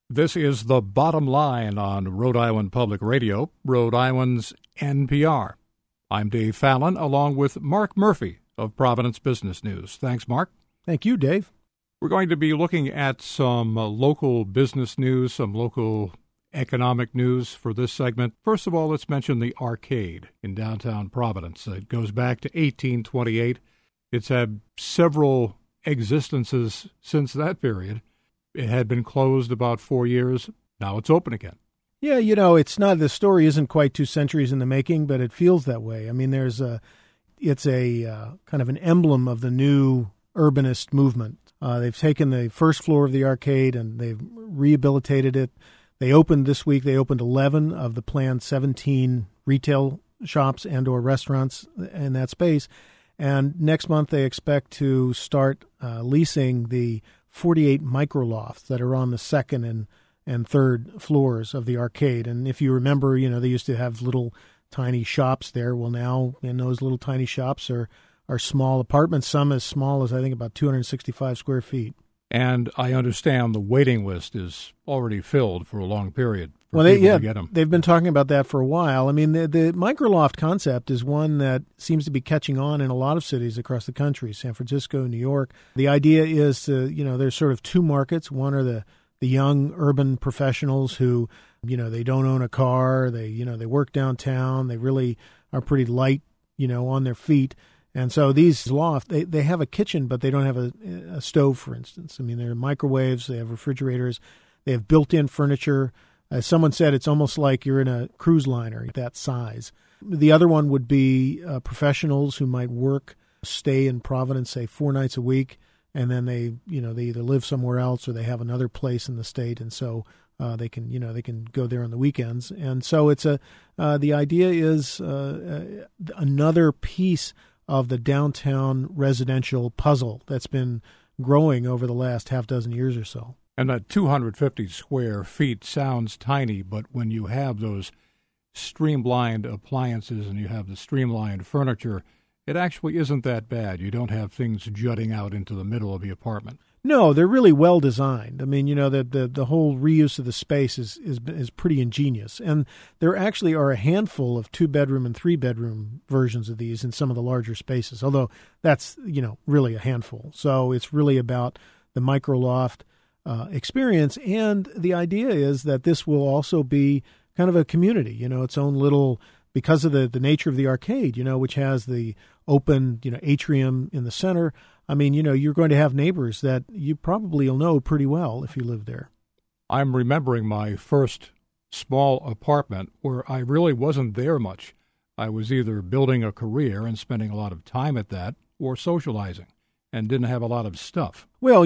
This is The Bottom Line on Rhode Island Public Radio, Rhode Island's NPR. I'm Dave Fallon, along with Mark Murphy of Providence Business News. Thanks, Mark. Thank you, Dave. We're going to be looking at some local business news, some local economic news for this segment. First of all, let's mention the Arcade in downtown Providence. It goes back to 1828. It's had several existences since that period. It had been closed about 4 years. Now it's open again. Yeah, it's not, the story isn't quite 2 centuries in the making, but it feels that way. I mean, it's a kind of an emblem of the new urbanist movement. They've taken the first floor of the Arcade and they've rehabilitated it. They opened this week, 11 of the planned 17 retail shops and or restaurants in that space. And next month they expect to start leasing the 48 microlofts that are on the second and third floors of the Arcade. And if you remember, they used to have little tiny shops there. Well, now in those little tiny shops are small apartments, some as small as I think about 265 square feet. And I understand the waiting list is already filled for a long period for people to get them. They've been talking about that for a while. I mean, the microloft concept is one that seems to be catching on in a lot of cities across the country, San Francisco, New York. The idea is to, there's sort of 2 markets. One are the young urban professionals who, they don't own a car. They work downtown. They really are pretty light, on their feet. And so these lofts, they have a kitchen, but they don't have a stove, for instance. I mean, there are microwaves, they have refrigerators, they have built-in furniture. As someone said, it's almost like you're in a cruise liner, that size. The other one would be professionals who might stay in Providence, say 4 nights a week, and then they either live somewhere else or they have another place in the state, and so they can go there on the weekends. And so it's the idea is another piece of the downtown residential puzzle that's been growing over the last half dozen years or so. And that 250 square feet sounds tiny, but when you have those streamlined appliances and you have the streamlined furniture, it actually isn't that bad. You don't have things jutting out into the middle of the apartment. No, they're really well designed. I mean, the whole reuse of the space is pretty ingenious. And there actually are a handful of 2-bedroom and 3-bedroom versions of these in some of the larger spaces, although that's, really a handful. So it's really about the microloft experience. And the idea is that this will also be kind of a community, its own little, because of the nature of the Arcade, which has the open, atrium in the center. I mean, you're going to have neighbors that you probably will know pretty well if you live there. I'm remembering my first small apartment where I really wasn't there much. I was either building a career and spending a lot of time at that or socializing and didn't have a lot of stuff. Well,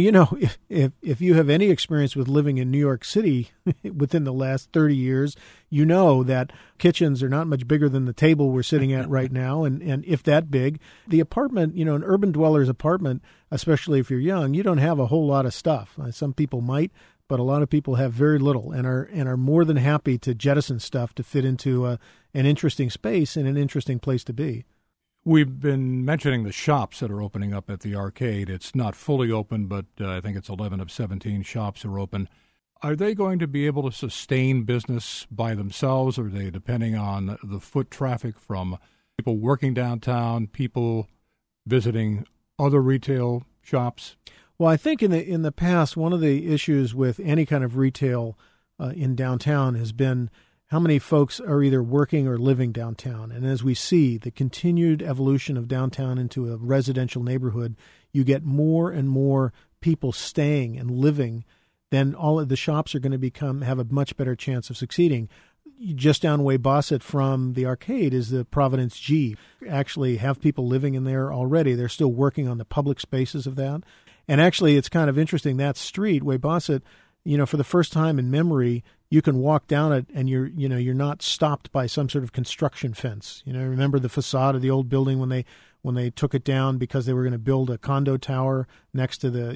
if you have any experience with living in New York City within the last 30 years, you know that kitchens are not much bigger than the table we're sitting at right now, and if that big. The apartment, an urban dweller's apartment, especially if you're young, you don't have a whole lot of stuff. Some people might, but a lot of people have very little and are more than happy to jettison stuff to fit into an interesting space and an interesting place to be. We've been mentioning the shops that are opening up at the Arcade. It's not fully open, but I think it's 11 of 17 shops are open. Are they going to be able to sustain business by themselves, or are they depending on the foot traffic from people working downtown, people visiting other retail shops? Well, I think in the past, one of the issues with any kind of retail in downtown has been how many folks are either working or living downtown. And as we see the continued evolution of downtown into a residential neighborhood, you get more and more people staying and living, then all of the shops are going to have a much better chance of succeeding. Just down Way-Bosset from the Arcade is the Providence G. Actually have people living in there already. They're still working on the public spaces of that. And actually, it's kind of interesting, that street, Way-Bosset, for the first time in memory, you can walk down it and you're not stopped by some sort of construction fence. Remember the facade of the old building when when they took it down because they were going to build a condo tower next to the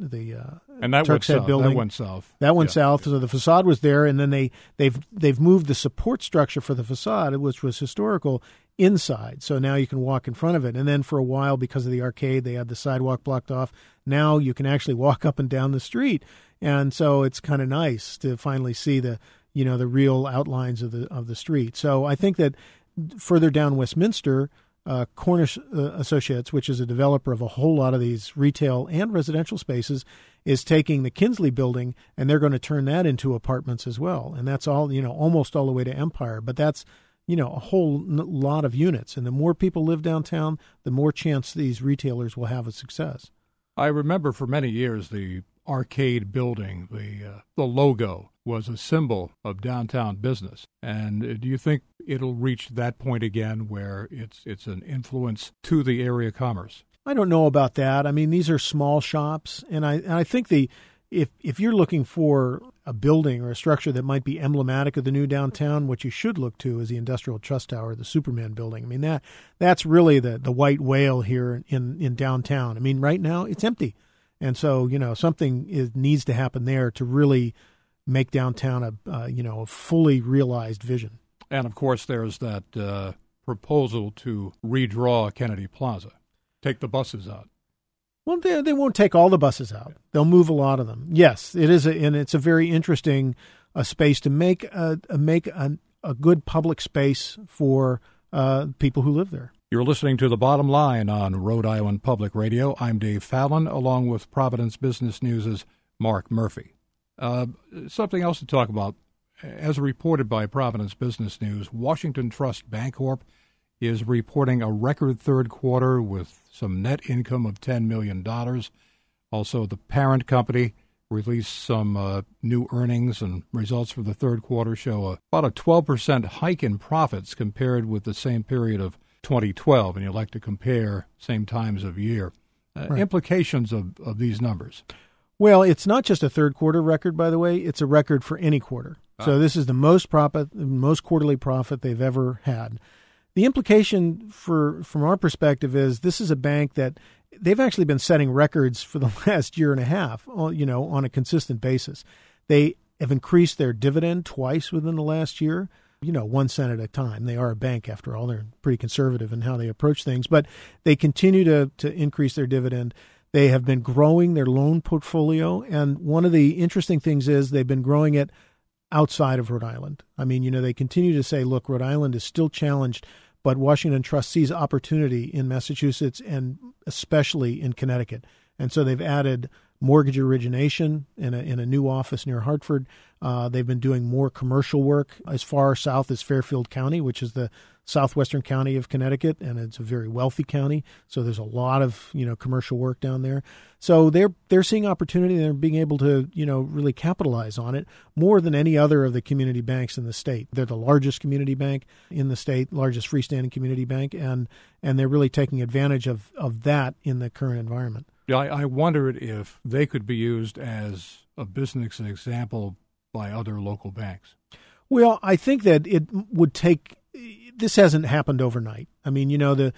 and that Turk's Head building. That went south. That went south. So the facade was there, and then they've moved the support structure for the facade, which was historical, inside. So now you can walk in front of it. And then for a while, because of the arcade, they had the sidewalk blocked off. Now you can actually walk up and down the street, and so it's kind of nice to finally see the real outlines of the street. So I think that further down Westminster, Cornish Associates, which is a developer of a whole lot of these retail and residential spaces, is taking the Kinsley building, and they're going to turn that into apartments as well. And that's all, almost all the way to Empire. But that's, a whole lot of units. And the more people live downtown, the more chance these retailers will have of success. I remember for many years the arcade building, the logo was a symbol of downtown business. And do you think it'll reach that point again where it's an influence to the area commerce? I don't know about that. I mean, these are small shops, and I think if you're looking for a building or a structure that might be emblematic of the new downtown, what you should look to is the Industrial Trust Tower, the Superman building. I mean, that's really the white whale here in downtown. I mean, right now it's empty. And so, something needs to happen there to really make downtown a fully realized vision. And, of course, there's that proposal to redraw Kennedy Plaza, take the buses out. Well, they won't take all the buses out. They'll move a lot of them. Yes, it is, and it's a very interesting space to make a good public space for people who live there. You're listening to The Bottom Line on Rhode Island Public Radio. I'm Dave Fallon, along with Providence Business News' Mark Murphy. Something else to talk about. As reported by Providence Business News, Washington Trust Bancorp is reporting a record third quarter with some net income of $10 million. Also, the parent company released some new earnings, and results for the third quarter show about a 12% hike in profits compared with the same period of 2012, and you like to compare same times of year. Right. Implications of these numbers. Well, it's not just a third quarter record, by the way. It's a record for any quarter. So this is the most quarterly profit they've ever had. The implication from our perspective is this is a bank that they've actually been setting records for the last year and a half, on a consistent basis. They have increased their dividend twice within the last year. 1 cent at a time. They are a bank, after all. They're pretty conservative in how they approach things, but they continue to increase their dividend. They have been growing their loan portfolio, and one of the interesting things is they've been growing it outside of Rhode Island. I mean, they continue to say, look, Rhode Island is still challenged, but Washington Trust sees opportunity in Massachusetts and especially in Connecticut. And so they've added mortgage origination in a new office near Hartford. They've been doing more commercial work as far south as Fairfield County, which is the southwestern county of Connecticut, and it's a very wealthy county. So there's a lot of commercial work down there. So they're seeing opportunity, and they're being able to really capitalize on it more than any other of the community banks in the state. They're the largest community bank in the state, largest freestanding community bank, and they're really taking advantage of that in the current environment. Yeah, I wondered if they could be used as a business example by other local banks. Well, I think that it would take – this hasn't happened overnight. I mean, the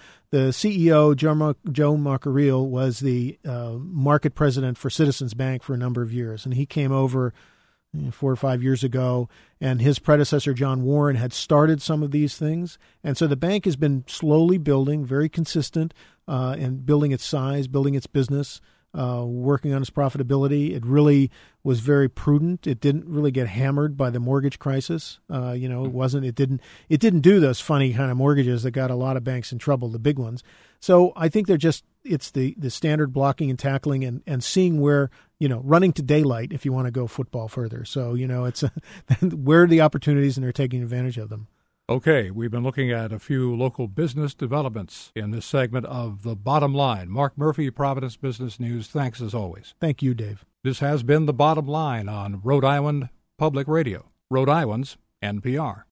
CEO, Joe Marcaril, was the market president for Citizens Bank for a number of years, and he came over 4 or 5 years ago, and his predecessor, John Warren, had started some of these things. And so the bank has been slowly building, very consistent, and building its size, building its business, working on its profitability. It really was very prudent. It didn't really get hammered by the mortgage crisis. It didn't do those funny kind of mortgages that got a lot of banks in trouble, the big ones. So I think it's the standard blocking and tackling and seeing where, running to daylight if you want to go football further. So, it's where are the opportunities, and they're taking advantage of them. Okay, we've been looking at a few local business developments in this segment of The Bottom Line. Mark Murphy, Providence Business News, thanks as always. Thank you, Dave. This has been The Bottom Line on Rhode Island Public Radio, Rhode Island's NPR.